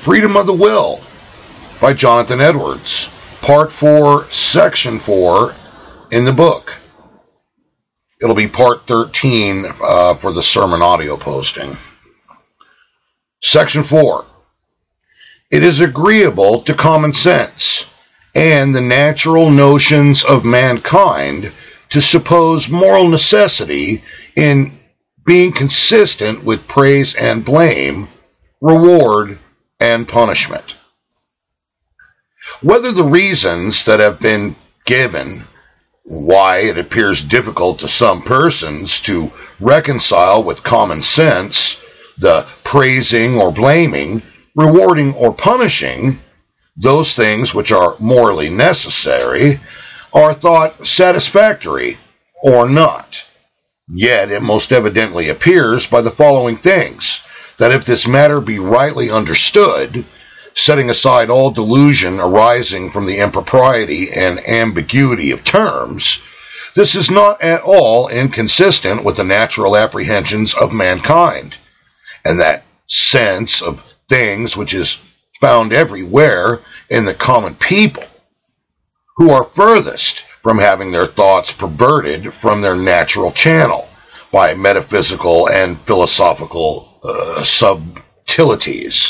Freedom of the Will by Jonathan Edwards, Part 4, Section 4 in the book. It'll be Part 13 for the sermon audio posting. Section 4. It is agreeable to common sense and the natural notions of mankind to suppose moral necessity in being consistent with praise and blame, reward and punishment. Whether the reasons that have been given why it appears difficult to some persons to reconcile with common sense the praising or blaming, rewarding or punishing those things which are morally necessary, are thought satisfactory or not. Yet it most evidently appears by the following things, that if this matter be rightly understood, setting aside all delusion arising from the impropriety and ambiguity of terms, this is not at all inconsistent with the natural apprehensions of mankind, and that sense of things which is found everywhere in the common people, who are furthest from having their thoughts perverted from their natural channel by metaphysical and philosophical subtleties,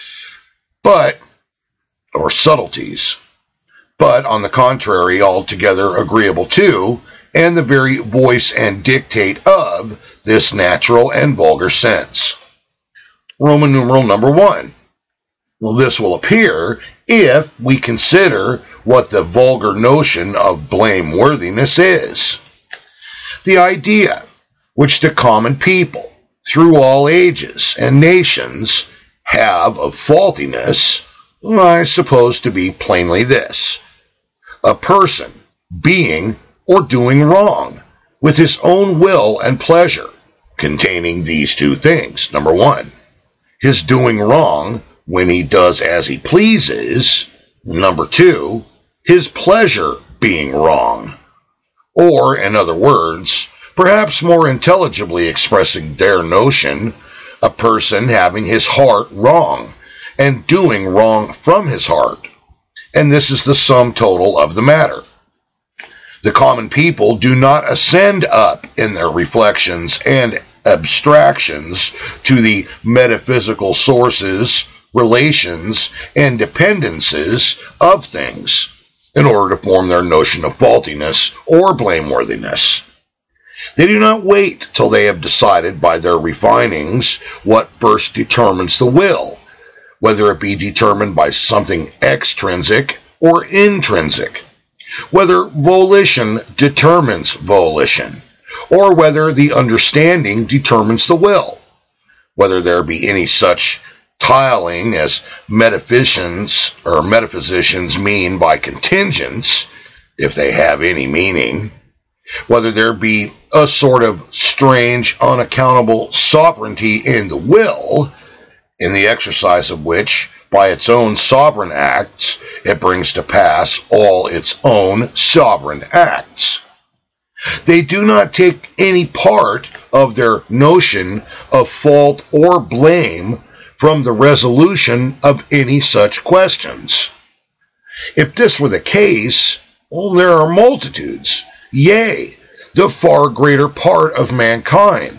or subtleties, but on the contrary altogether agreeable to, and the very voice and dictate of, this natural and vulgar sense. Roman numeral number 1. Well, this will appear if we consider what the vulgar notion of blameworthiness is. The idea which the common people, through all ages and nations, have of faultiness, I suppose to be plainly this: a person being or doing wrong with his own will and pleasure, containing these two things. Number 1, his doing wrong when he does as he pleases. Number 2, his pleasure being wrong. Or, in other words, perhaps more intelligibly expressing their notion, a person having his heart wrong and doing wrong from his heart. And this is the sum total of the matter. The common people do not ascend up in their reflections and abstractions to the metaphysical sources, relations, and dependencies of things in order to form their notion of faultiness or blameworthiness. They do not wait till they have decided by their refinings what first determines the will, whether it be determined by something extrinsic or intrinsic, whether volition determines volition, or whether the understanding determines the will, whether there be any such tiling as metaphysicians mean by contingents, if they have any meaning, whether there be a sort of strange, unaccountable sovereignty in the will, in the exercise of which, by its own sovereign acts, it brings to pass all its own sovereign acts. They do not take any part of their notion of fault or blame from the resolution of any such questions. If this were the case, well, there are multitudes, yea, the far greater part of mankind,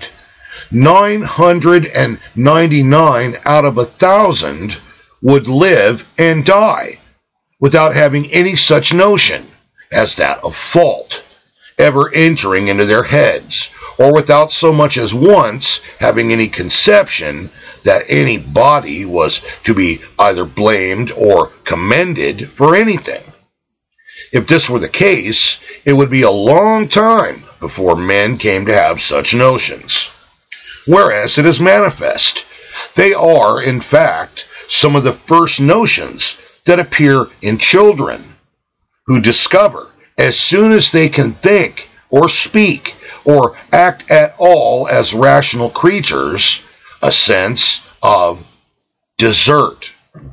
999 out of 1,000, would live and die without having any such notion as that of fault ever entering into their heads, or without so much as once having any conception that any body was to be either blamed or commended for anything. If this were the case, it would be a long time before men came to have such notions. Whereas it is manifest, they are, in fact, some of the first notions that appear in children, who discover, as soon as they can think or speak or act at all as rational creatures, a sense of desert.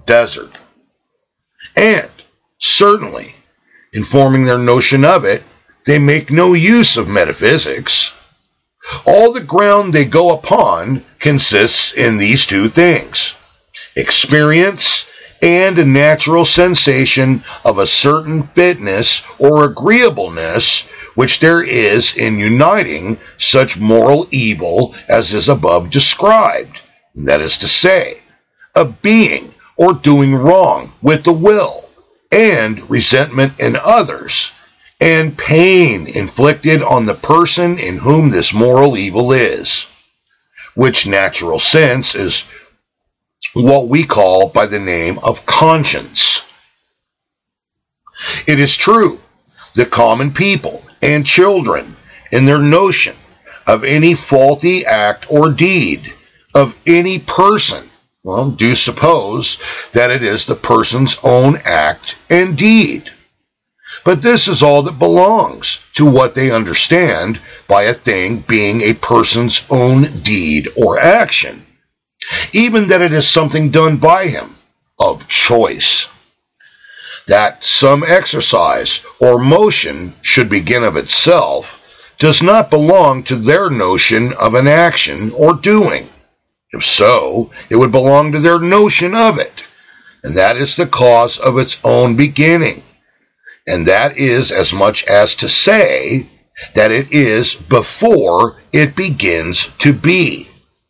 And certainly, in forming their notion of it, they make no use of metaphysics. All the ground they go upon consists in these two things: experience, and a natural sensation of a certain fitness or agreeableness which there is in uniting such moral evil as is above described, that is to say, of being or doing wrong with the will, and resentment in others, and pain inflicted on the person in whom this moral evil is, which natural sense is what we call by the name of conscience. It is true that common people and children, in their notion of any faulty act or deed of any person, do suppose that it is the person's own act and deed. But this is all that belongs to what they understand by a thing being a person's own deed or action, even that it is something done by him of choice. That some exercise or motion should begin of itself does not belong to their notion of an action or doing. If so, it would belong to their notion of it, and that is the cause of its own beginning, and that is as much as to say that it is before it begins to be.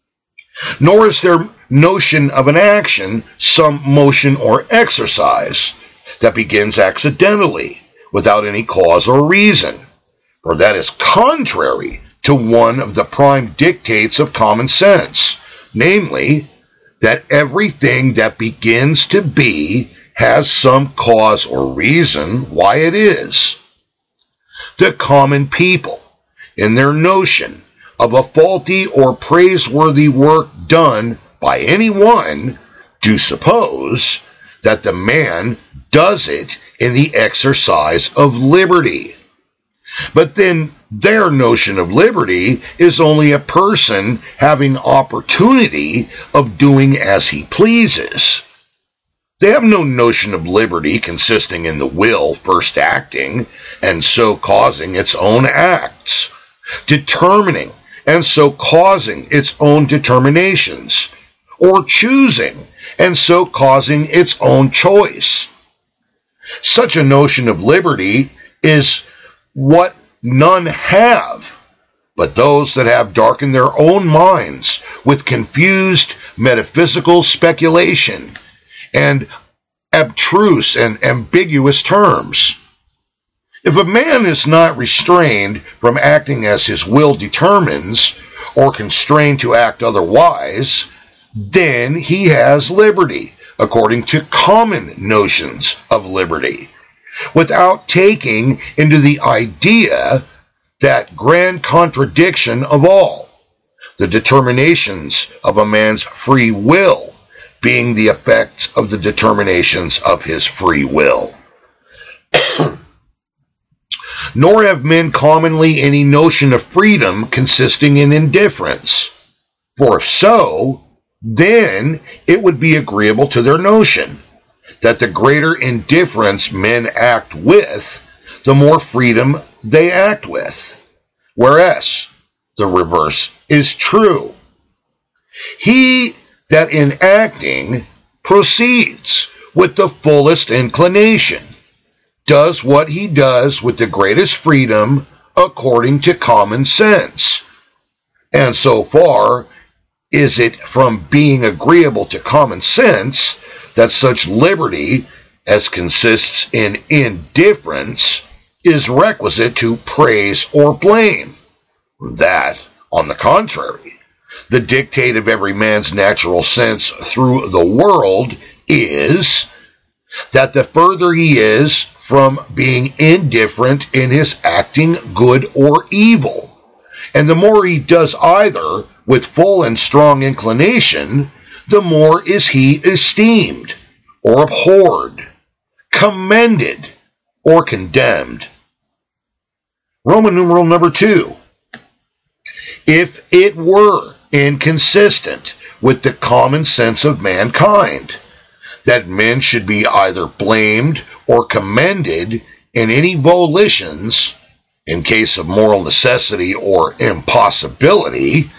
Nor is their notion of an action some motion or exercise that begins accidentally, without any cause or reason, for that is contrary to one of the prime dictates of common sense, namely, that everything that begins to be has some cause or reason why it is. The common people, in their notion of a faulty or praiseworthy work done by anyone, do suppose that the man does it in the exercise of liberty. But then their notion of liberty is only a person having opportunity of doing as he pleases. They have no notion of liberty consisting in the will first acting and so causing its own acts, determining and so causing its own determinations, or choosing and so causing its own choice. Such a notion of liberty is what none have, but those that have darkened their own minds with confused metaphysical speculation and abstruse and ambiguous terms. If a man is not restrained from acting as his will determines, or constrained to act otherwise, then he has liberty, according to common notions of liberty, without taking into the idea that grand contradiction of all, the determinations of a man's free will being the effects of the determinations of his free will. Nor have men commonly any notion of freedom consisting in indifference, for if so, then it would be agreeable to their notion that the greater indifference men act with, the more freedom they act with, whereas the reverse is true. He that in acting proceeds with the fullest inclination does what he does with the greatest freedom according to common sense, and so far is it from being agreeable to common sense that such liberty as consists in indifference is requisite to praise or blame. That, on the contrary, the dictate of every man's natural sense through the world is that the further he is from being indifferent in his acting good or evil, and the more he does either with full and strong inclination, the more is he esteemed, or abhorred, commended, or condemned. Roman numeral number 2. If it were inconsistent with the common sense of mankind that men should be either blamed or commended in any volitions, in case of moral necessity or impossibility,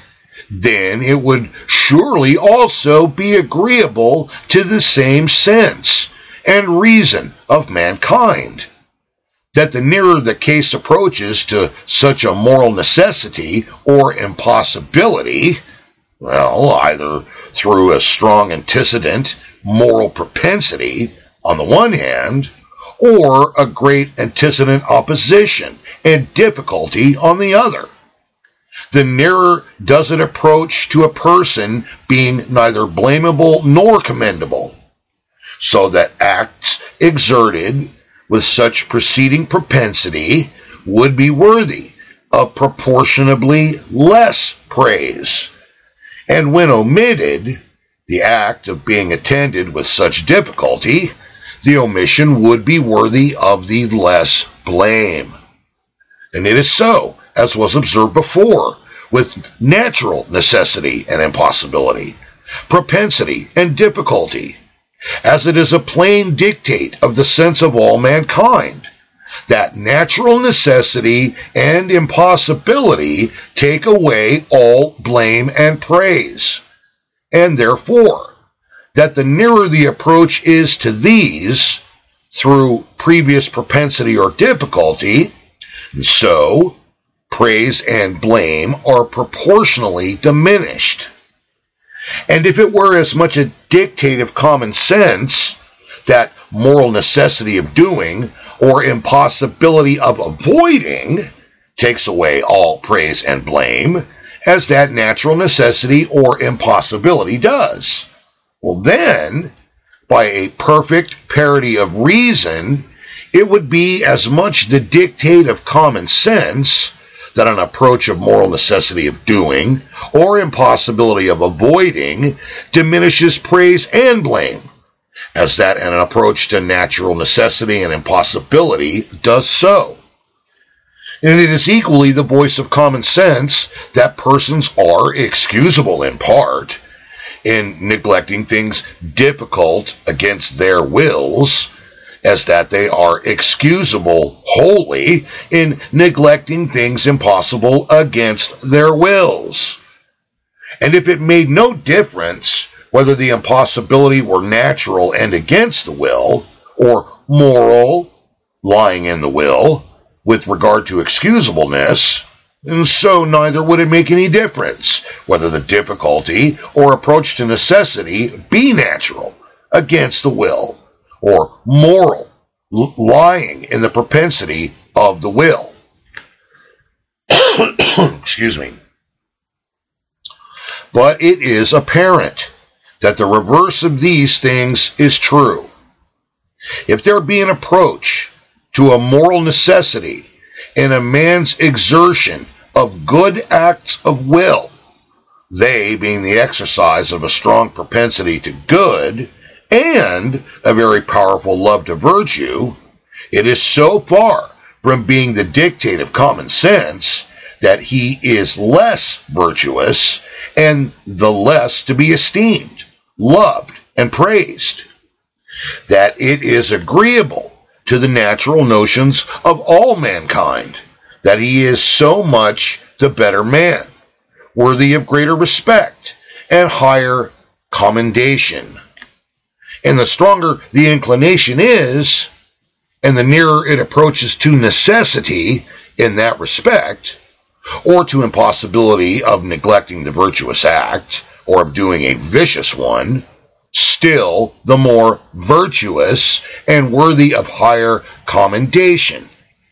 then it would surely also be agreeable to the same sense and reason of mankind, that the nearer the case approaches to such a moral necessity or impossibility, well, either through a strong antecedent moral propensity on the one hand, or a great antecedent opposition and difficulty on the other, the nearer does it approach to a person being neither blamable nor commendable, so that acts exerted with such preceding propensity would be worthy of proportionably less praise, and when omitted, the act of being attended with such difficulty, the omission would be worthy of the less blame. And it is so, as was observed before, with natural necessity and impossibility, propensity and difficulty, as it is a plain dictate of the sense of all mankind, that natural necessity and impossibility take away all blame and praise, and therefore, that the nearer the approach is to these, through previous propensity or difficulty, so praise and blame are proportionally diminished. And if it were as much a dictate of common sense, that moral necessity of doing or impossibility of avoiding takes away all praise and blame, as that natural necessity or impossibility does, well then, by a perfect parity of reason, it would be as much the dictate of common sense that an approach of moral necessity of doing or impossibility of avoiding diminishes praise and blame, as that an approach to natural necessity and impossibility does so. And it is equally the voice of common sense that persons are excusable in part in neglecting things difficult against their wills, as that they are excusable wholly in neglecting things impossible against their wills. And if it made no difference whether the impossibility were natural and against the will, or moral, lying in the will, with regard to excusableness, and so neither would it make any difference whether the difficulty or approach to necessity be natural, against the will, or moral, lying in the propensity of the will. Excuse me. But it is apparent that the reverse of these things is true. If there be an approach to a moral necessity in a man's exertion of good acts of will, they being the exercise of a strong propensity to good and a very powerful love to virtue, it is so far from being the dictate of common sense that he is less virtuous and the less to be esteemed, loved, and praised, that it is agreeable to the natural notions of all mankind that he is so much the better man, worthy of greater respect and higher commendation. And the stronger the inclination is, and the nearer it approaches to necessity in that respect, or to impossibility of neglecting the virtuous act, or of doing a vicious one, still the more virtuous and worthy of higher commendation.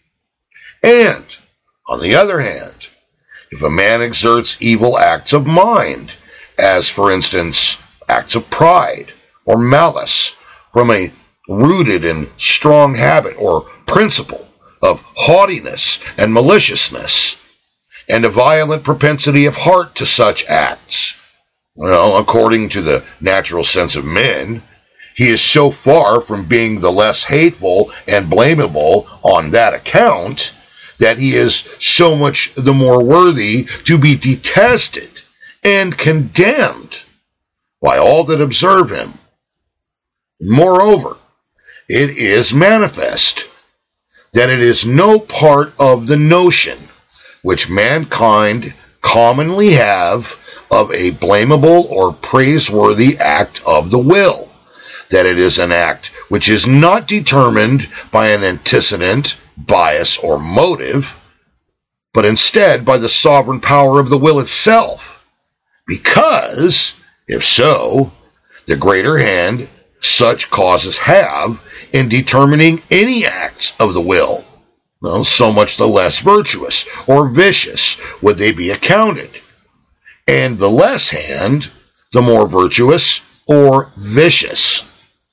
And, on the other hand, if a man exerts evil acts of mind, as for instance acts of pride or malice, from a rooted and strong habit or principle of haughtiness and maliciousness, and a violent propensity of heart to such acts, well, according to the natural sense of men, he is so far from being the less hateful and blamable on that account, that he is so much the more worthy to be detested and condemned by all that observe him. Moreover, it is manifest that it is no part of the notion which mankind commonly have of a blamable or praiseworthy act of the will, that it is an act which is not determined by an antecedent, bias, or motive, but instead by the sovereign power of the will itself, because, if so, the greater hand such causes have in determining any acts of the will, well, so much the less virtuous or vicious would they be accounted, and the less hand, the more virtuous or vicious.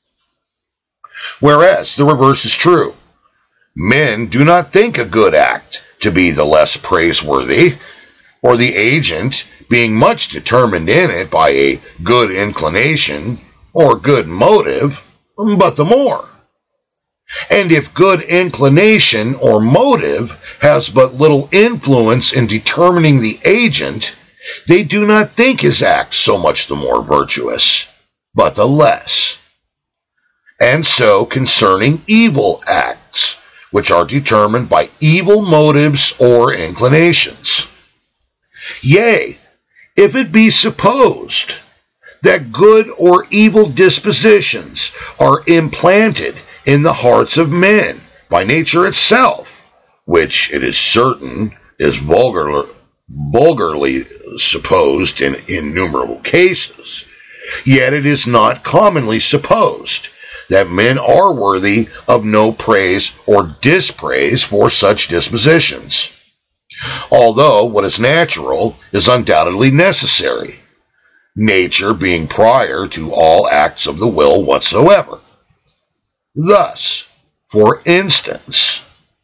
Whereas the reverse is true. Men do not think a good act to be the less praiseworthy, or the agent being much determined in it by a good inclination or good motive, but the more. And if good inclination or motive has but little influence in determining the agent, they do not think his act so much the more virtuous, but the less. And so concerning evil acts, which are determined by evil motives or inclinations. Yea, if it be supposed that good or evil dispositions are implanted in the hearts of men by nature itself, which it is certain is vulgarly supposed in innumerable cases, yet it is not commonly supposed that men are worthy of no praise or dispraise for such dispositions, although what is natural is undoubtedly necessary, nature being prior to all acts of the will whatsoever. Thus, for instance,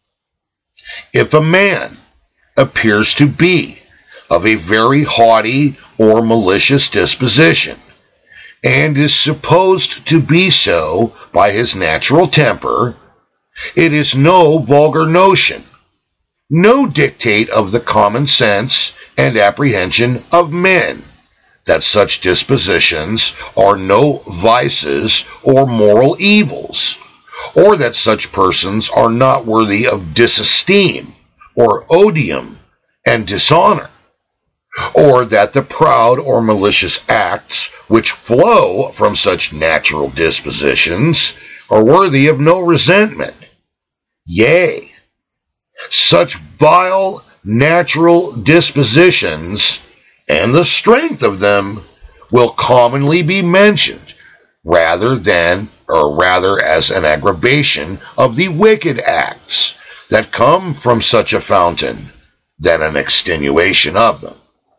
if a man appears to be of a very haughty or malicious disposition, and is supposed to be so by his natural temper, it is no vulgar notion, no dictate of the common sense and apprehension of men, that such dispositions are no vices or moral evils, or that such persons are not worthy of disesteem, or odium, and dishonor, or that the proud or malicious acts which flow from such natural dispositions are worthy of no resentment. Yea, such vile natural dispositions and the strength of them will commonly be mentioned rather as an aggravation of the wicked acts that come from such a fountain than an extenuation of them.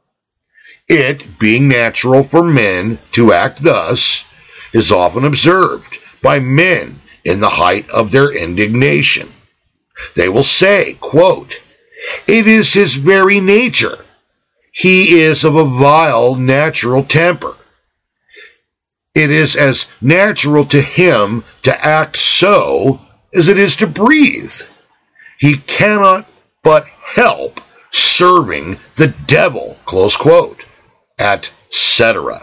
It, being natural for men to act thus, is often observed by men in the height of their indignation. They will say, quote, "It is his very nature. He is of a vile natural temper. It is as natural to him to act so as it is to breathe. He cannot but help serving the devil," close quote, etc.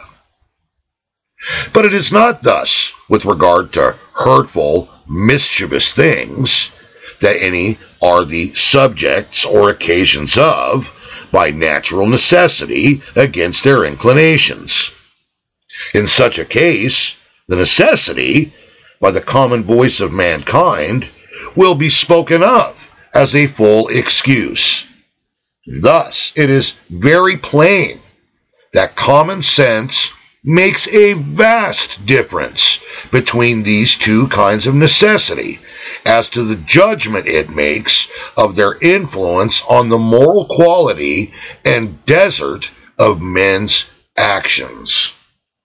But it is not thus with regard to hurtful, mischievous things, that any are the subjects or occasions of, by natural necessity, against their inclinations. In such a case, the necessity, by the common voice of mankind, will be spoken of as a full excuse. Thus, it is very plain that common sense makes a vast difference between these two kinds of necessity as to the judgment it makes of their influence on the moral quality and desert of men's actions.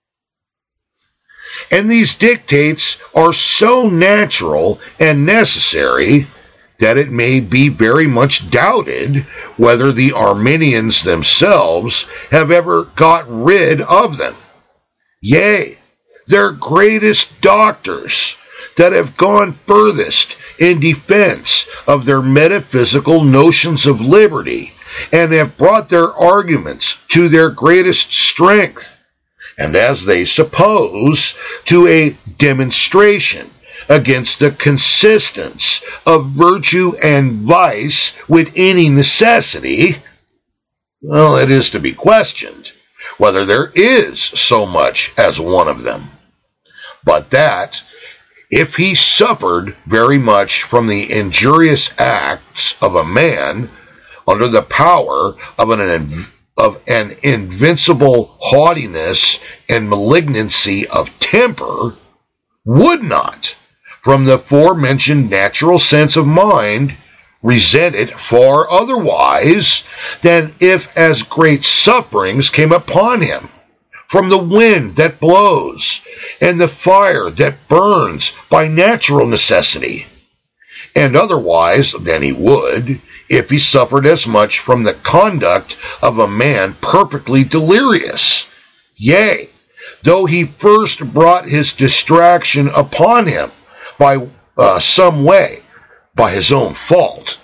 And these dictates are so natural and necessary that it may be very much doubted whether the Arminians themselves have ever got rid of them. Yea, their greatest doctors that have gone furthest in defense of their metaphysical notions of liberty and have brought their arguments to their greatest strength, and as they suppose, to a demonstration against the consistence of virtue and vice with any necessity, well, it is to be questioned whether there is so much as one of them, but that, if he suffered very much from the injurious acts of a man, under the power of an invincible haughtiness and malignancy of temper, would not, from the forementioned natural sense of mind, resent it far otherwise than if as great sufferings came upon him from the wind that blows and the fire that burns by natural necessity, and otherwise than he would if he suffered as much from the conduct of a man perfectly delirious, yea, though he first brought his distraction upon him by some way, by his own fault.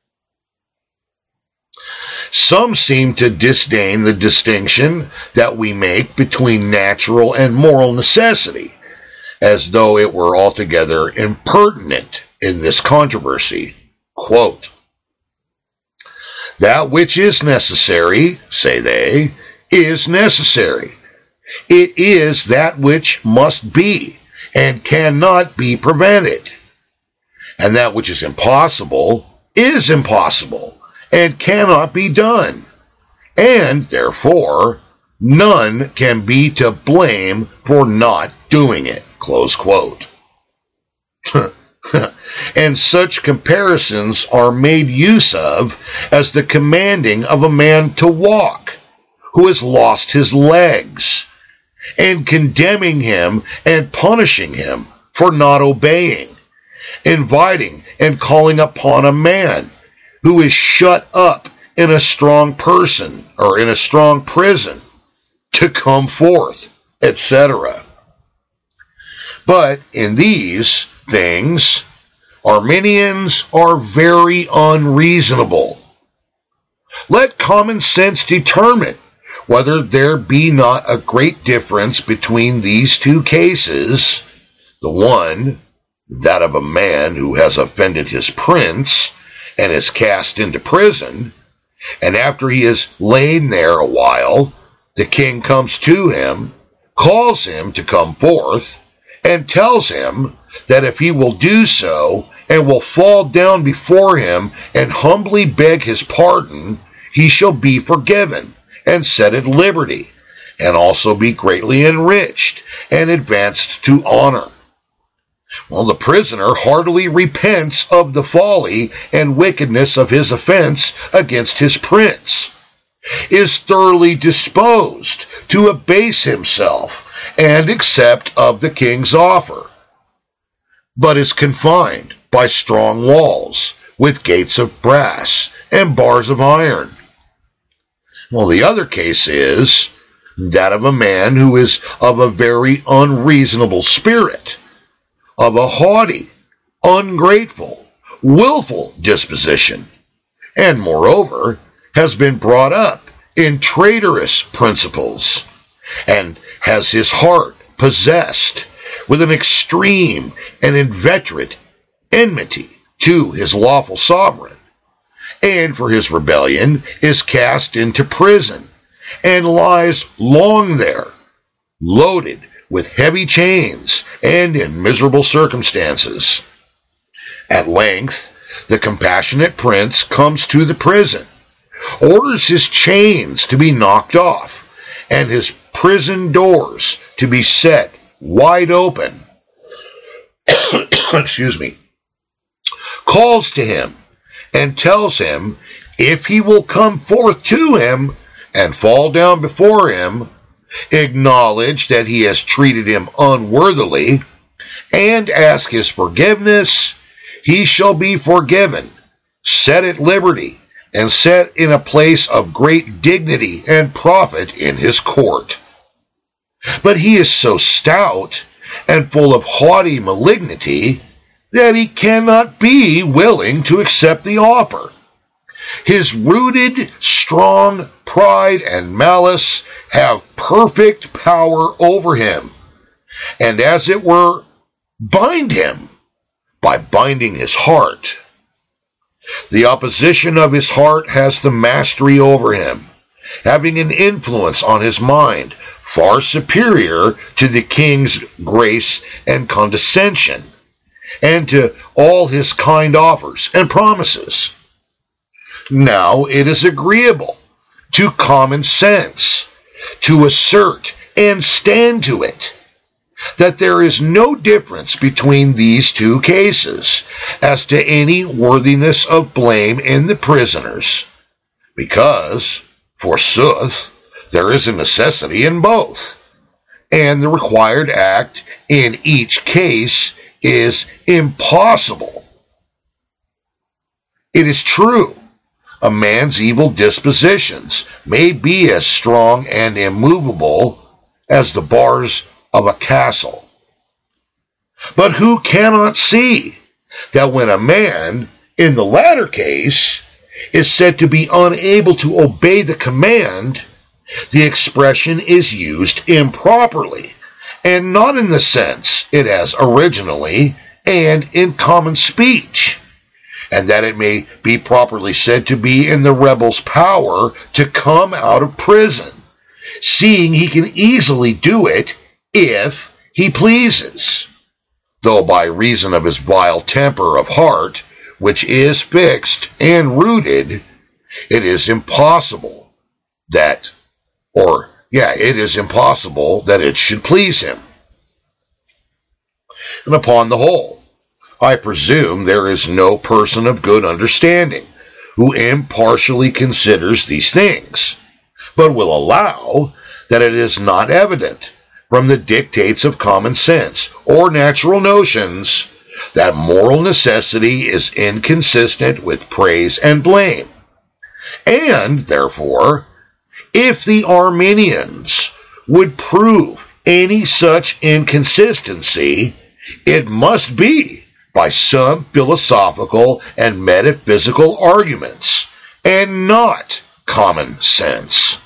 Some seem to disdain the distinction that we make between natural and moral necessity, as though it were altogether impertinent in this controversy. Quote, "That which is necessary, say they, is necessary. It is that which must be, and cannot be prevented. And that which is impossible, and cannot be done. And, therefore, none can be to blame for not doing it." Close quote. And such comparisons are made use of as the commanding of a man to walk who has lost his legs, and condemning him and punishing him for not obeying, inviting and calling upon a man who is shut up in a strong prison to come forth, etc. But in these things, Arminians are very unreasonable. Let common sense determine whether there be not a great difference between these two cases, the one, that of a man who has offended his prince and is cast into prison, and after he has lain there a while, the king comes to him, calls him to come forth, and tells him that if he will do so, and will fall down before him and humbly beg his pardon, he shall be forgiven and set at liberty, and also be greatly enriched and advanced to honor. Well, the prisoner heartily repents of the folly and wickedness of his offense against his prince, is thoroughly disposed to abase himself and accept of the king's offer, but is confined by strong walls with gates of brass and bars of iron. Well, the other case is that of a man who is of a very unreasonable spirit, of a haughty, ungrateful, willful disposition, and moreover has been brought up in traitorous principles, and has his heart possessed with an extreme and inveterate enmity to his lawful sovereign, and for his rebellion is cast into prison, and lies long there, loaded with heavy chains and in miserable circumstances. At length, the compassionate prince comes to the prison, orders his chains to be knocked off, and his prison doors to be set wide open, excuse me, calls to him and tells him if he will come forth to him and fall down before him, acknowledge that he has treated him unworthily, and ask his forgiveness, he shall be forgiven, set at liberty, and set in a place of great dignity and profit in his court. But he is so stout and full of haughty malignity that he cannot be willing to accept the offer. His rooted, strong pride and malice have perfect power over him, and as it were, bind him by binding his heart. The opposition of his heart has the mastery over him, having an influence on his mind far superior to the king's grace and condescension, and to all his kind offers and promises. Now it is agreeable to common sense to assert and stand to it that there is no difference between these two cases as to any worthiness of blame in the prisoners, because, forsooth, there is a necessity in both, and the required act in each case is impossible. It is true, a man's evil dispositions may be as strong and immovable as the bars of a castle. But who cannot see that when a man, in the latter case, is said to be unable to obey the command, the expression is used improperly, and not in the sense it has originally and in common speech, and that it may be properly said to be in the rebel's power to come out of prison, seeing he can easily do it if he pleases, though by reason of his vile temper of heart, which is fixed and rooted, it is impossible that it should please him. And upon the whole, I presume there is no person of good understanding who impartially considers these things, but will allow that it is not evident from the dictates of common sense or natural notions that moral necessity is inconsistent with praise and blame. And, therefore, if the Arminians would prove any such inconsistency, it must be by some philosophical and metaphysical arguments, and not common sense.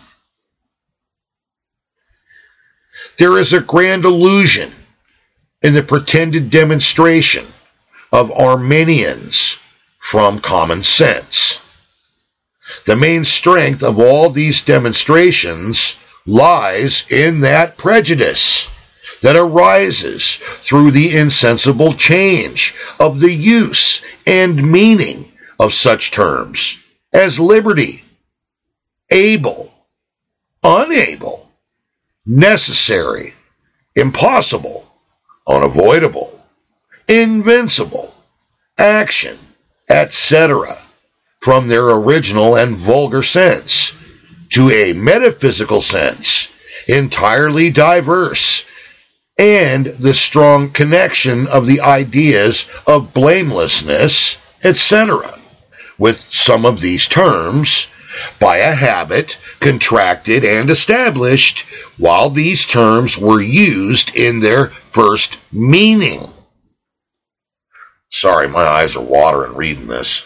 There is a grand illusion in the pretended demonstration of Arminians from common sense. The main strength of all these demonstrations lies in that prejudice that arises through the insensible change of the use and meaning of such terms as liberty, able, unable, necessary, impossible, unavoidable, invincible, action, etc., from their original and vulgar sense to a metaphysical sense entirely diverse, and the strong connection of the ideas of blamelessness, etc., with some of these terms by a habit contracted and established while these terms were used in their first meaning. Sorry, my eyes are watering reading this.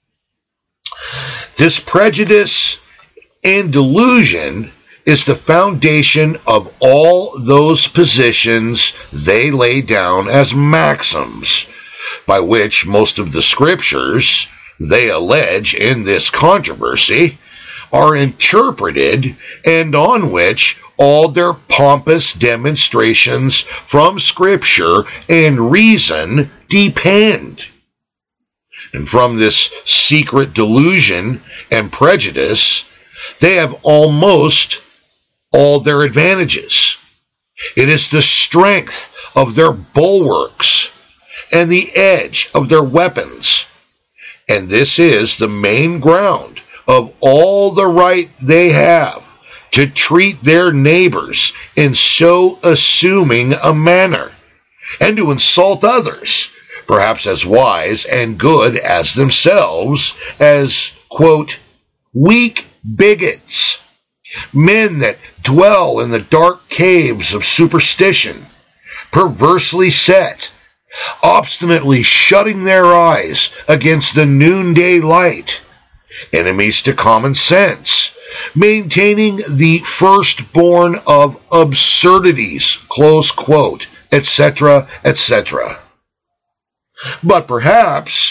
This prejudice and delusion is the foundation of all those positions they lay down as maxims, by which most of the scriptures they allege in this controversy are interpreted, and on which all their pompous demonstrations from Scripture and reason depend. And from this secret delusion and prejudice, they have almost all their advantages. It is the strength of their bulwarks and the edge of their weapons. And this is the main ground of all the right they have to treat their neighbors in so assuming a manner, and to insult others, perhaps as wise and good as themselves, as, quote, weak bigots, men that dwell in the dark caves of superstition, perversely set, obstinately shutting their eyes against the noonday light, enemies to common sense, maintaining the firstborn of absurdities, close quote, etc., etc. But perhaps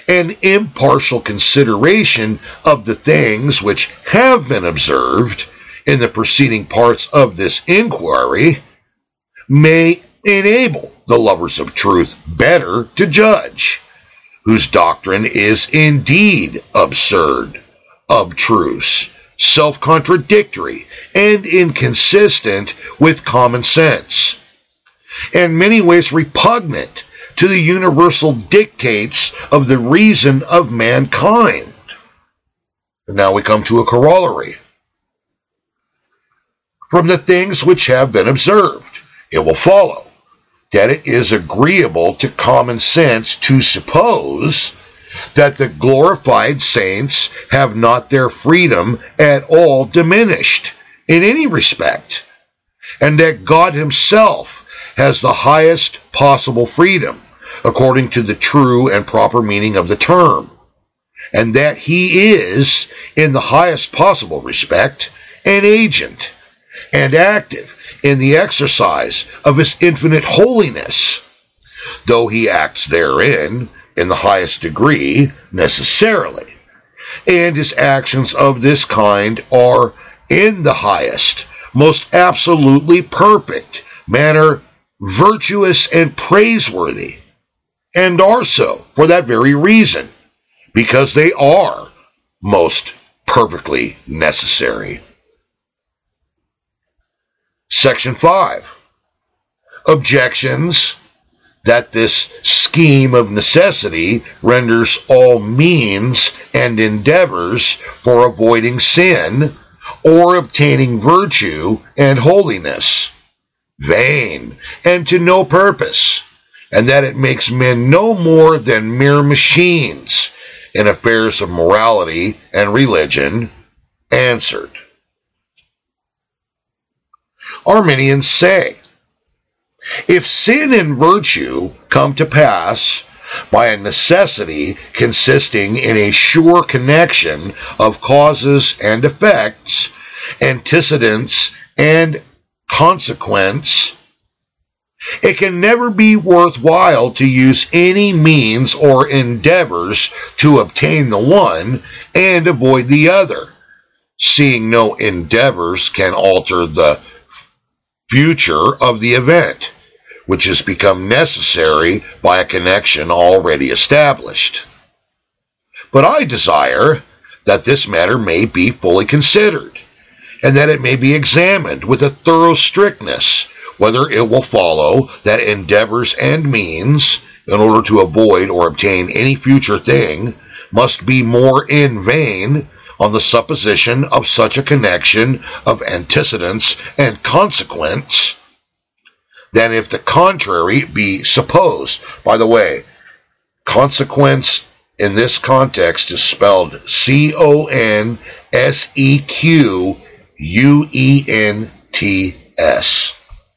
and impartial consideration of the things which have been observed in the preceding parts of this inquiry may enable the lovers of truth better to judge, whose doctrine is indeed absurd, abstruse, self-contradictory, and inconsistent with common sense, and many ways repugnant to the universal dictates of the reason of mankind. And now we come to a corollary. From the things which have been observed, it will follow that it is agreeable to common sense to suppose that the glorified saints have not their freedom at all diminished in any respect, and that God himself has the highest possible freedom, according to the true and proper meaning of the term, and that he is, in the highest possible respect, an agent, and active in the exercise of his infinite holiness, though he acts therein in the highest degree necessarily, and his actions of this kind are in the highest, most absolutely perfect manner virtuous and praiseworthy, and are so for that very reason, because they are most perfectly necessary. Section 5. Objections that this scheme of necessity renders all means and endeavors for avoiding sin or obtaining virtue and holiness vain and to no purpose, and that it makes men no more than mere machines in affairs of morality and religion, answered. Arminians say, if sin and virtue come to pass by a necessity consisting in a sure connection of causes and effects, antecedents and consequence, it can never be worthwhile to use any means or endeavors to obtain the one and avoid the other, seeing no endeavors can alter the future of the event, which has become necessary by a connection already established. But I desire that this matter may be fully considered, and that it may be examined with a thorough strictness, whether it will follow that endeavors and means, in order to avoid or obtain any future thing, must be more in vain on the supposition of such a connection of antecedents and consequence, than if the contrary be supposed. By the way, consequence in this context is spelled Consequuents.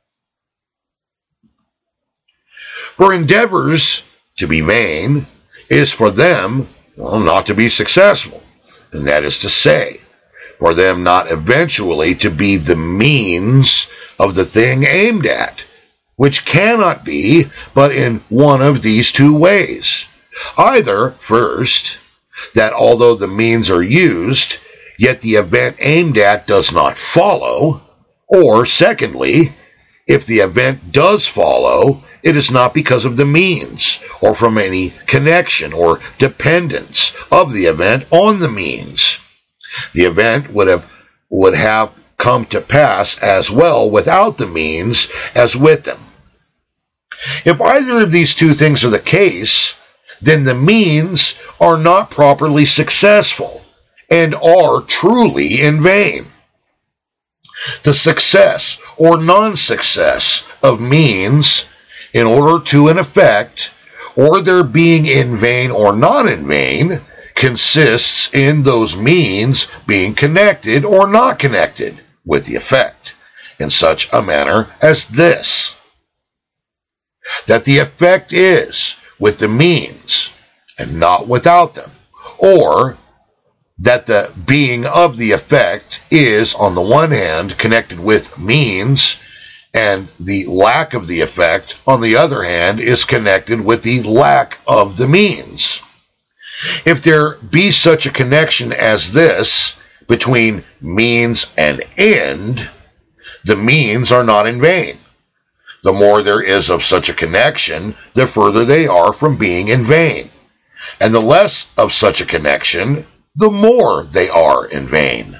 For endeavors to be vain is for them not to be successful, and that is to say, for them not eventually to be the means of the thing aimed at, which cannot be but in one of these two ways. Either, first, that although the means are used, yet the event aimed at does not follow, or secondly, if the event does follow, it is not because of the means, or from any connection or dependence of the event on the means. The event would have come to pass as well without the means as with them. If either of these two things are the case, then the means are not properly successful, and are truly in vain. The success or non-success of means in order to an effect, or their being in vain or not in vain, consists in those means being connected or not connected with the effect, in such a manner as this: that the effect is with the means, and not without them, or that the being of the effect is, on the one hand, connected with means, and the lack of the effect, on the other hand, is connected with the lack of the means. If there be such a connection as this between means and end, the means are not in vain. The more there is of such a connection, the further they are from being in vain. And the less of such a connection, the more they are in vain.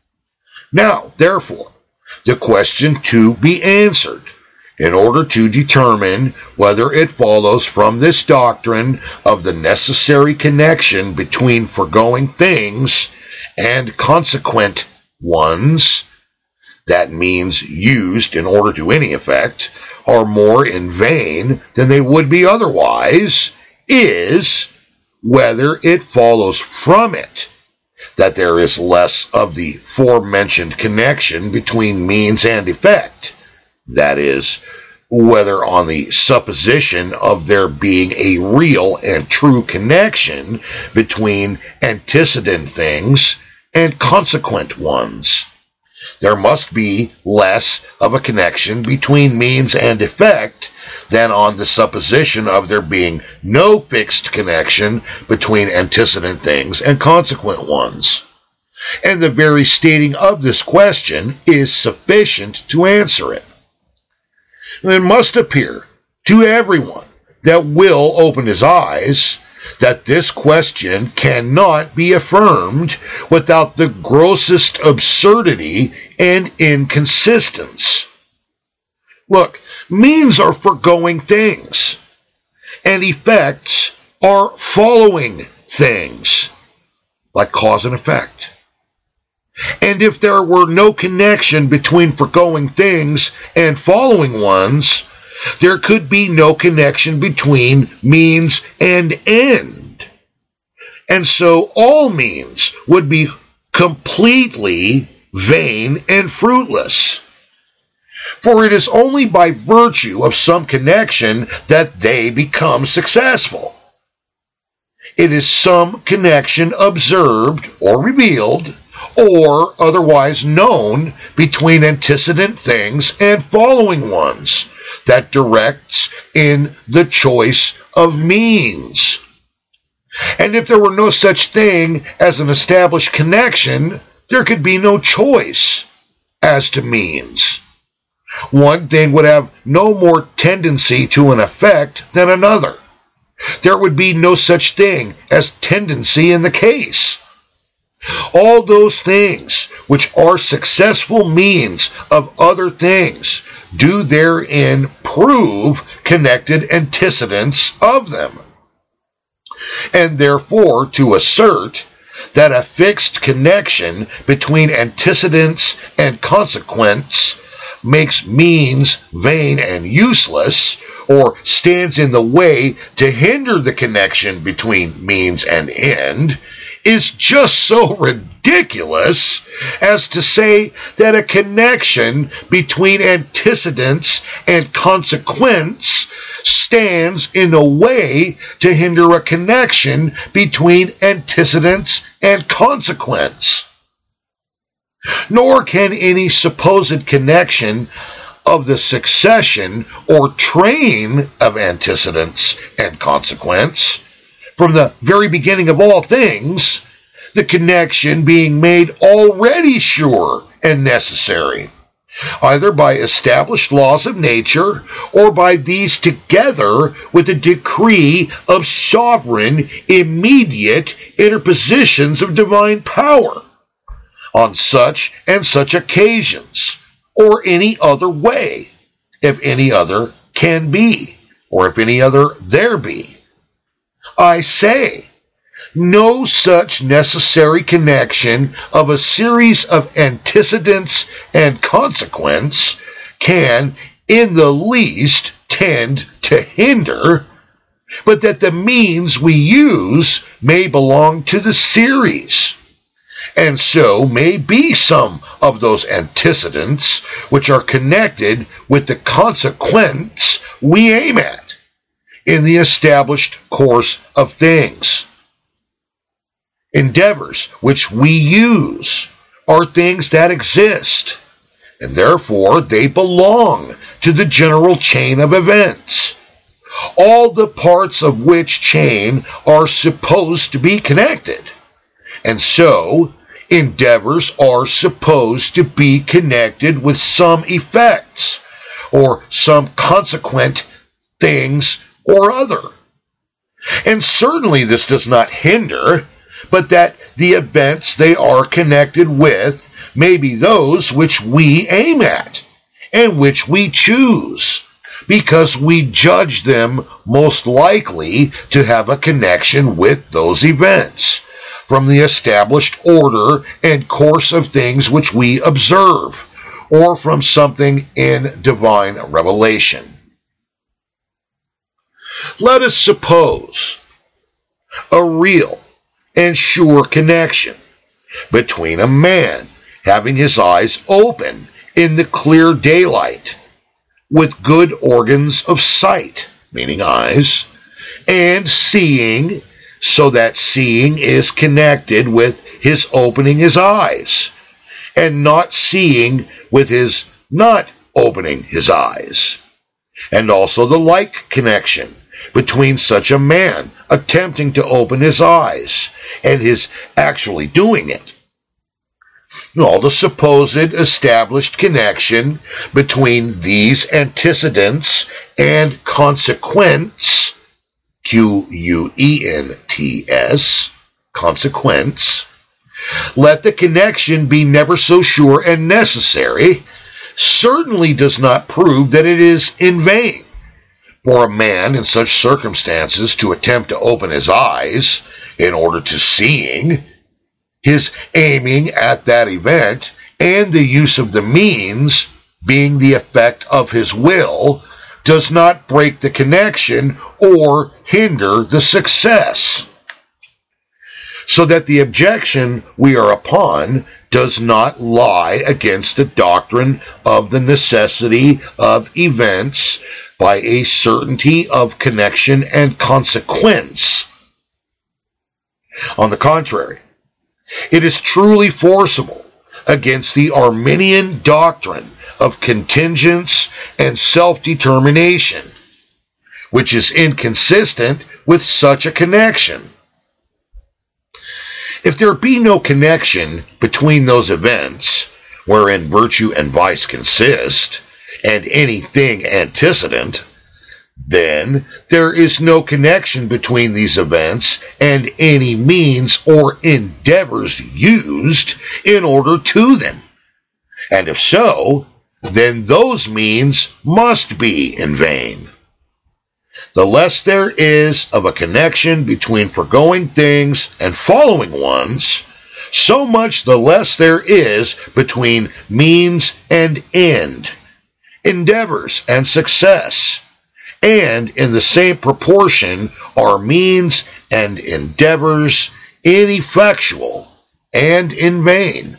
Now, therefore, the question to be answered, in order to determine whether it follows from this doctrine of the necessary connection between foregoing things and consequent ones, that means used in order to any effect, are more in vain than they would be otherwise, is whether it follows from it that there is less of the forementioned connection between means and effect. That is, whether on the supposition of there being a real and true connection between antecedent things and consequent ones, there must be less of a connection between means and effect than on the supposition of there being no fixed connection between antecedent things and consequent ones. And the very stating of this question is sufficient to answer it. It must appear to everyone that will open his eyes that this question cannot be affirmed without the grossest absurdity and inconsistence. Look, means are foregoing things, and effects are following things, like cause and effect. And if there were no connection between foregoing things and following ones, there could be no connection between means and end. And so all means would be completely vain and fruitless. For it is only by virtue of some connection that they become successful. It is some connection observed or revealed or otherwise known between antecedent things and following ones that directs in the choice of means. And if there were no such thing as an established connection, there could be no choice as to means. One thing would have no more tendency to an effect than another. There would be no such thing as tendency in the case. All those things which are successful means of other things do therein prove connected antecedents of them. And therefore to assert that a fixed connection between antecedents and consequents makes means vain and useless, or stands in the way to hinder the connection between means and end, is just so ridiculous as to say that a connection between antecedents and consequents stands in a way to hinder a connection between antecedents and consequents. Nor can any supposed connection of the succession or train of antecedents and consequents from the very beginning of all things, the connection being made already sure and necessary, either by established laws of nature or by these together with a decree of sovereign, immediate interpositions of divine power, on such and such occasions, or any other way, if any other can be, or if any other there be. I say, no such necessary connection of a series of antecedents and consequents can in the least tend to hinder, but that the means we use may belong to the series, and so may be some of those antecedents which are connected with the consequents we aim at in the established course of things. Endeavors which we use are things that exist, and therefore they belong to the general chain of events. all the parts of which chain are supposed to be connected. And so, endeavors are supposed to be connected with some effects, or some consequent things or other. And certainly this does not hinder, but that the events they are connected with may be those which we aim at, and which we choose, because we judge them most likely to have a connection with those events, from the established order and course of things which we observe, or from something in divine revelation. Let us suppose a real and sure connection between a man having his eyes open in the clear daylight, with good organs of sight, meaning eyes, and seeing, so that seeing is connected with his opening his eyes, and not seeing with his not opening his eyes. And also the like connection between such a man attempting to open his eyes and his actually doing it. All the supposed established connection between these antecedents and consequents, Quents, consequence, let the connection be never so sure and necessary, certainly does not prove that it is in vain for a man in such circumstances to attempt to open his eyes in order to seeing. His aiming at that event and the use of the means being the effect of his will does not break the connection or hinder the success. So that the objection we are upon does not lie against the doctrine of the necessity of events by a certainty of connection and consequence. On the contrary, it is truly forcible against the Arminian doctrine of contingence and self-determination, which is inconsistent with such a connection. If there be no connection between those events wherein virtue and vice consist, and anything antecedent, then there is no connection between these events and any means or endeavors used in order to them. And if so, then those means must be in vain. The less there is of a connection between foregoing things and following ones, so much the less there is between means and end, endeavors and success, and in the same proportion are means and endeavors ineffectual and in vain.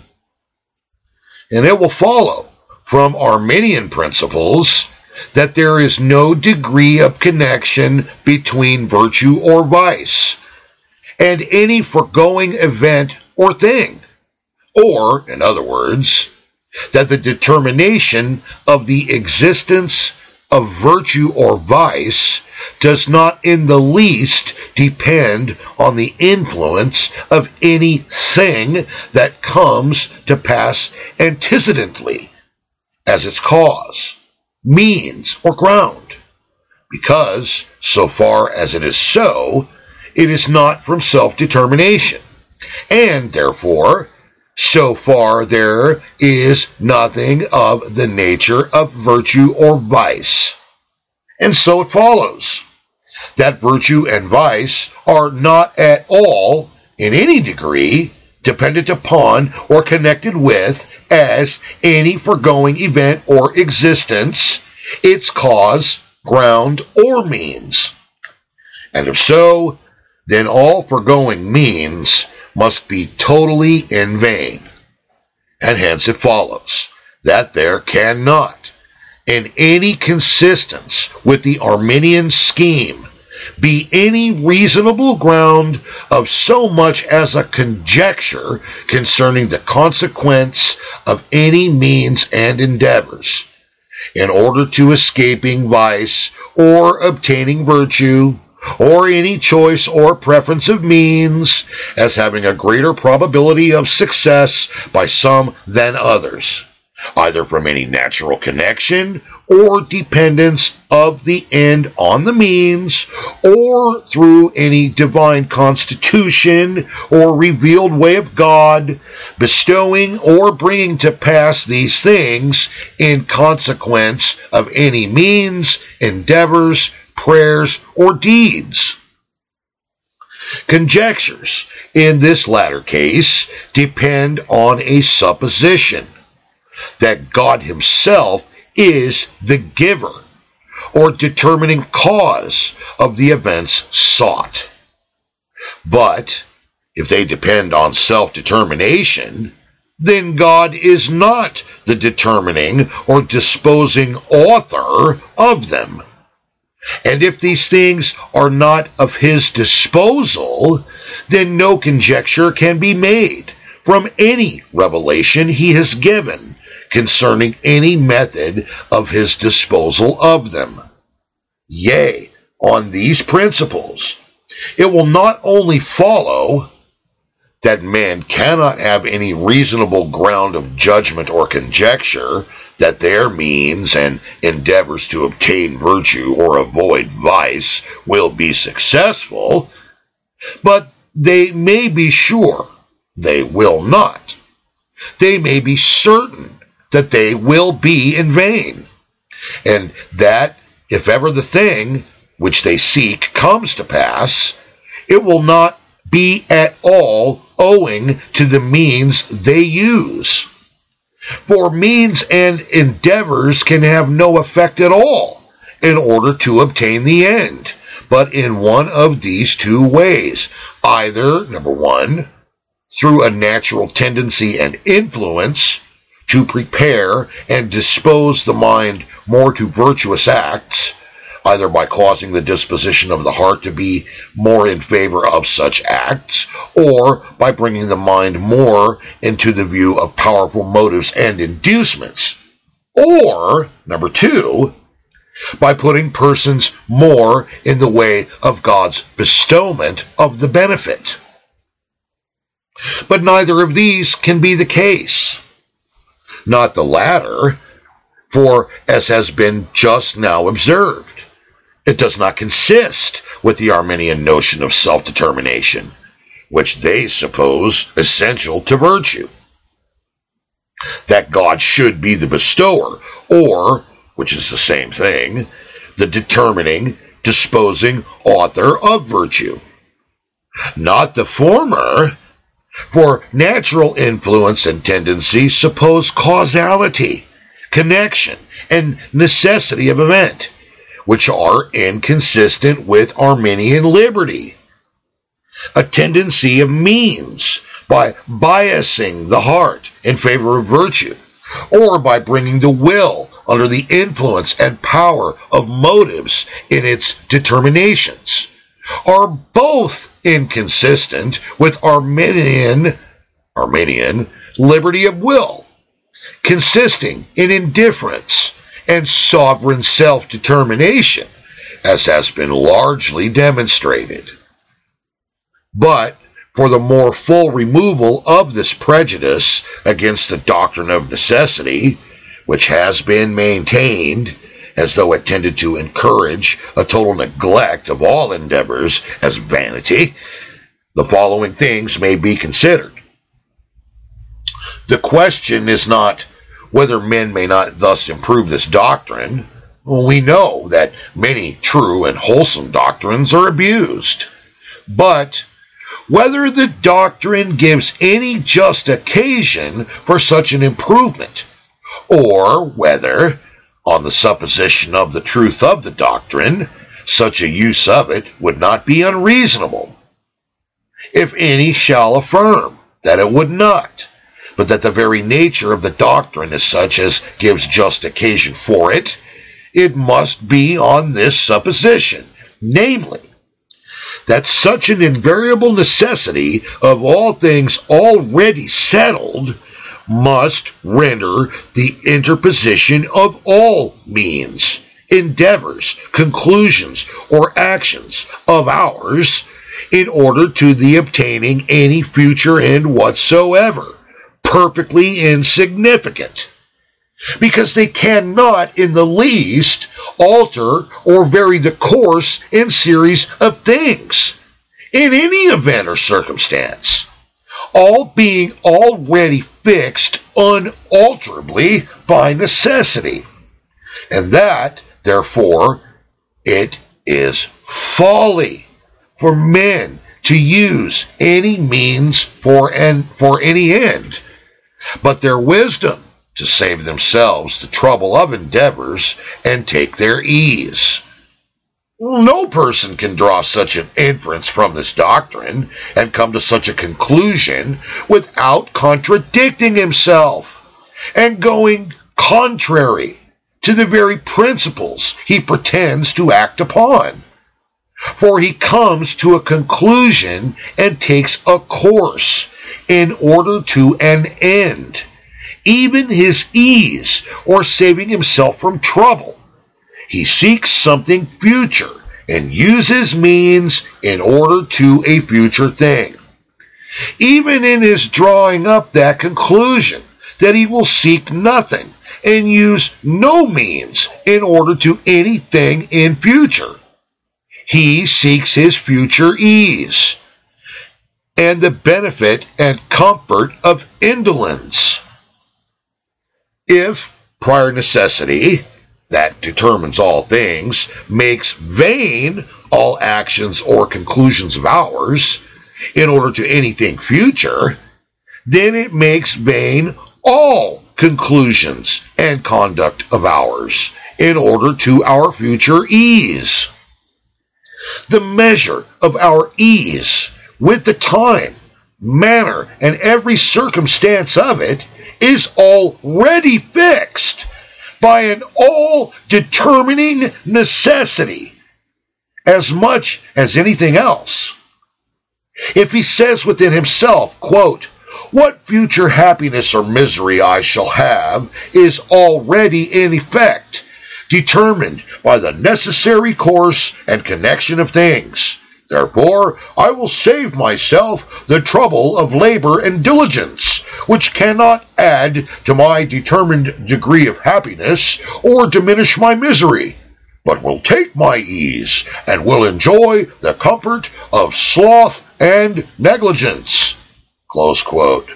And it will follow from Arminian principles that there is no degree of connection between virtue or vice and any foregoing event or thing, or, in other words, that the determination of the existence of virtue or vice does not in the least depend on the influence of any thing that comes to pass antecedently as its cause, means, or ground, because, so far as it is so, it is not from self-determination, and therefore, so far there is nothing of the nature of virtue or vice. And so it follows that virtue and vice are not at all, in any degree, dependent upon or connected with as any foregoing event or existence, its cause, ground, or means. And if so, then all foregoing means must be totally in vain. And hence it follows that there cannot, in any consistence with the Arminian scheme, be any reasonable ground of so much as a conjecture concerning the consequence of any means and endeavors, in order to escaping vice or obtaining virtue, or any choice or preference of means, as having a greater probability of success by some than others, either from any natural connection or dependence of the end on the means, or through any divine constitution or revealed way of God, bestowing or bringing to pass these things in consequence of any means, endeavors, prayers, or deeds. Conjectures, in this latter case, depend on a supposition that God himself is the giver or determining cause of the events sought. But if they depend on self-determination, then God is not the determining or disposing author of them. And if these things are not of his disposal, then no conjecture can be made from any revelation he has given concerning any method of his disposal of them. Yea, on these principles, it will not only follow that man cannot have any reasonable ground of judgment or conjecture that their means and endeavors to obtain virtue or avoid vice will be successful, but they may be sure they will not. They may be certain that they will be in vain, and that if ever the thing which they seek comes to pass, it will not be at all owing to the means they use. For means and endeavors can have no effect at all in order to obtain the end, but in one of these two ways. Either, number one, through a natural tendency and influence to prepare and dispose the mind more to virtuous acts, either by causing the disposition of the heart to be more in favor of such acts, or by bringing the mind more into the view of powerful motives and inducements, or, number two, by putting persons more in the way of God's bestowment of the benefit. But neither of these can be the case. Not the latter, for, as has been just now observed, it does not consist with the Arminian notion of self-determination, which they suppose essential to virtue. That God should be the bestower, or, which is the same thing, the determining, disposing author of virtue. Not the former, for natural influence and tendency suppose causality, connection, and necessity of event, which are inconsistent with Arminian liberty. A tendency of means, by biasing the heart in favor of virtue, or by bringing the will under the influence and power of motives in its determinations, are both inconsistent with Arminian liberty of will, consisting in indifference and sovereign self-determination, as has been largely demonstrated. But for the more full removal of this prejudice against the doctrine of necessity, which has been maintained as though it tended to encourage a total neglect of all endeavors as vanity, the following things may be considered. The question is not whether men may not thus improve this doctrine. We know that many true and wholesome doctrines are abused. But whether the doctrine gives any just occasion for such an improvement, or whether, on the supposition of the truth of the doctrine, such a use of it would not be unreasonable. If any shall affirm that it would not, but that the very nature of the doctrine is such as gives just occasion for it, it must be on this supposition, namely, that such an invariable necessity of all things already settled must render the interposition of all means, endeavors, conclusions, or actions of ours in order to the obtaining any future end whatsoever, perfectly insignificant, because they cannot in the least alter or vary the course and series of things in any event or circumstance, all being already fixed unalterably by necessity, and that, therefore, it is folly for men to use any means for any end, but their wisdom to save themselves the trouble of endeavors and take their ease. No person can draw such an inference from this doctrine and come to such a conclusion without contradicting himself and going contrary to the very principles he pretends to act upon. For he comes to a conclusion and takes a course in order to an end, even his ease or saving himself from trouble. He seeks something future and uses means in order to a future thing, even in his drawing up that conclusion that he will seek nothing and use no means in order to anything in future. He seeks his future ease and the benefit and comfort of indolence. If prior necessity, that determines all things, makes vain all actions or conclusions of ours in order to anything future, then it makes vain all conclusions and conduct of ours in order to our future ease. The measure of our ease with the time, manner, and every circumstance of it is already fixed by an all-determining necessity as much as anything else. If he says within himself, quote, "What future happiness or misery I shall have is already in effect, determined by the necessary course and connection of things. Therefore, I will save myself the trouble of labor and diligence, which cannot add to my determined degree of happiness or diminish my misery, but will take my ease and will enjoy the comfort of sloth and negligence." Close quote.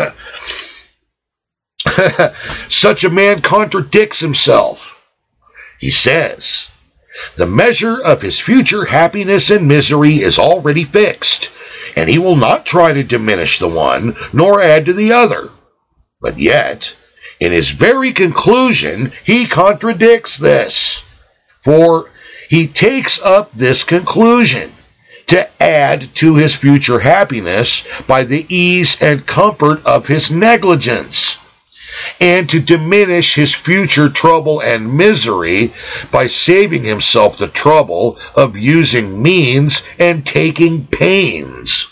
Such a man contradicts himself. He says, the measure of his future happiness and misery is already fixed, and he will not try to diminish the one nor add to the other. But yet, in his very conclusion, he contradicts this. For he takes up this conclusion to add to his future happiness by the ease and comfort of his negligence, and to diminish his future trouble and misery by saving himself the trouble of using means and taking pains.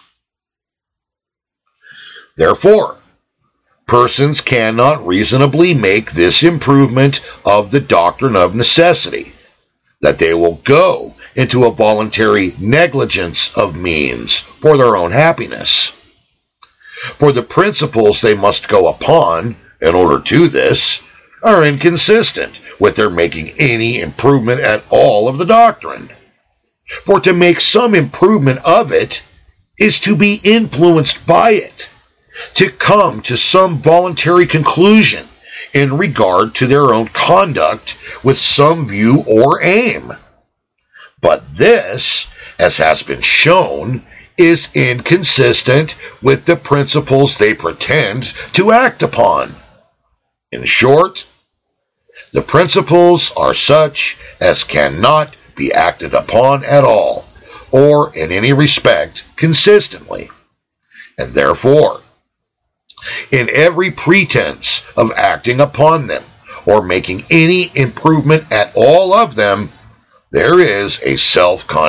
Therefore, persons cannot reasonably make this improvement of the doctrine of necessity, that they will go into a voluntary negligence of means for their own happiness. For the principles they must go upon in order to this are inconsistent with their making any improvement at all of the doctrine. For to make some improvement of it is to be influenced by it, to come to some voluntary conclusion in regard to their own conduct with some view or aim. But this, as has been shown, is inconsistent with the principles they pretend to act upon. In short, the principles are such as cannot be acted upon at all, or in any respect consistently, and therefore, in every pretense of acting upon them, or making any improvement at all of them, there is a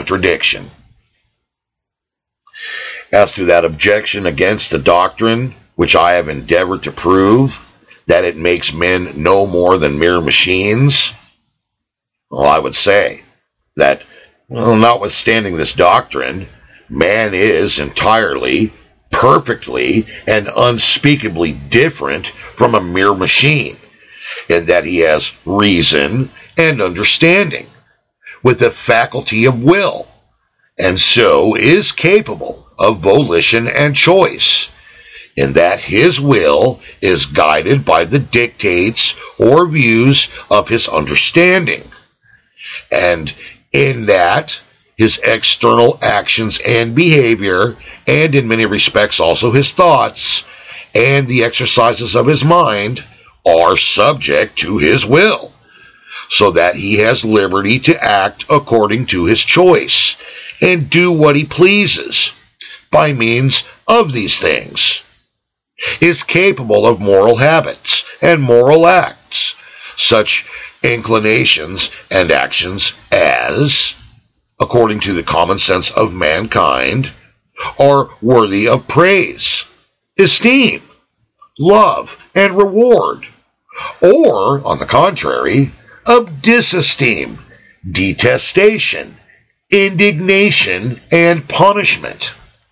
self-contradiction. As to that objection against the doctrine which I have endeavored to prove that it makes men no more than mere machines, well, I would say that, well, notwithstanding this doctrine, man is entirely, perfectly, and unspeakably different from a mere machine, in that he has reason and understanding, with the faculty of will, and so is capable of volition and choice, in that his will is guided by the dictates or views of his understanding, and in that his external actions and behavior, and in many respects also his thoughts, and the exercises of his mind, are subject to his will, so that he has liberty to act according to his choice, and do what he pleases, by means of these things, is capable of moral habits and moral acts, such inclinations and actions as, according to the common sense of mankind, are worthy of praise, esteem, love, and reward, or, on the contrary, of disesteem, detestation, indignation, and punishment.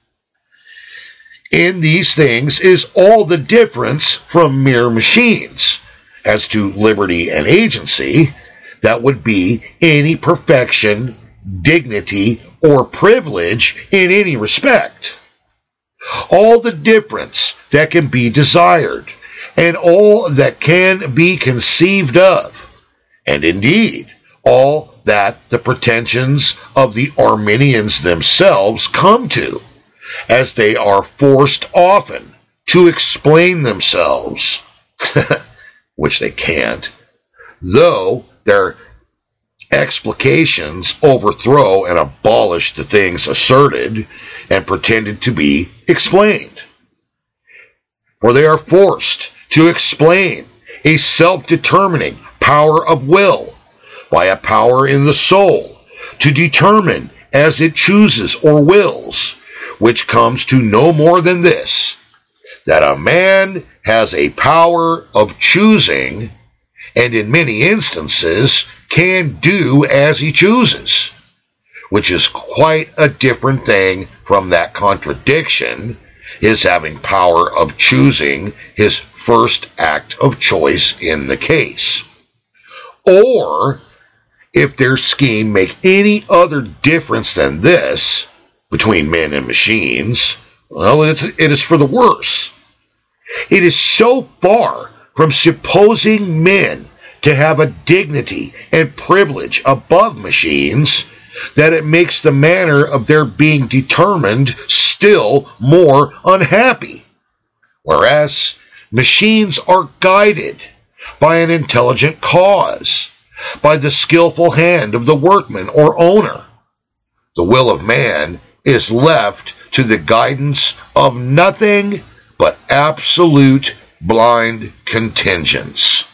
In these things is all the difference from mere machines, as to liberty and agency, that would be any perfection, dignity, or privilege in any respect. All the difference that can be desired, and all that can be conceived of, and indeed all that the pretensions of the Arminians themselves come to, as they are forced often to explain themselves, which they can't, though their explications overthrow and abolish the things asserted and pretended to be explained. For they are forced to explain a self-determining power of will by a power in the soul to determine as it chooses or wills, which comes to no more than this, that a man has a power of choosing, and in many instances can do as he chooses, which is quite a different thing from that contradiction, his having power of choosing his first act of choice in the case. Or, if their scheme make any other difference than this between men and machines, well, it is for the worse. It is so far from supposing men to have a dignity and privilege above machines that it makes the manner of their being determined still more unhappy, whereas machines are guided by an intelligent cause, by the skillful hand of the workman or owner. The will of man is left to the guidance of nothing but absolute blind contingents.